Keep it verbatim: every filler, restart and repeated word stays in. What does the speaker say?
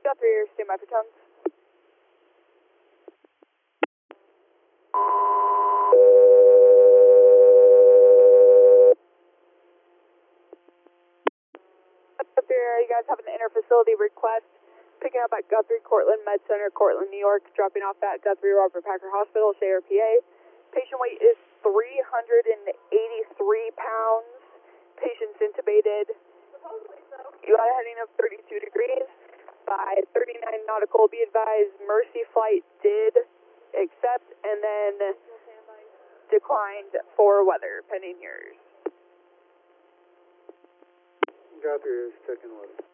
Guthrie here, stand by for tons. Guthrie here, you guys have an interfacility request. Picking up at Guthrie Cortland Med Center, Cortland, New York. Dropping off at Guthrie Robert Packer Hospital, Shayer, P A. Patient weight is three hundred eighty-three pounds. Patient's intubated. You got a heading of thirty-two degrees by thirty-nine nautical. Be advised, Mercy flight did accept and then declined for weather, pending yours. Guthrie is checking weather.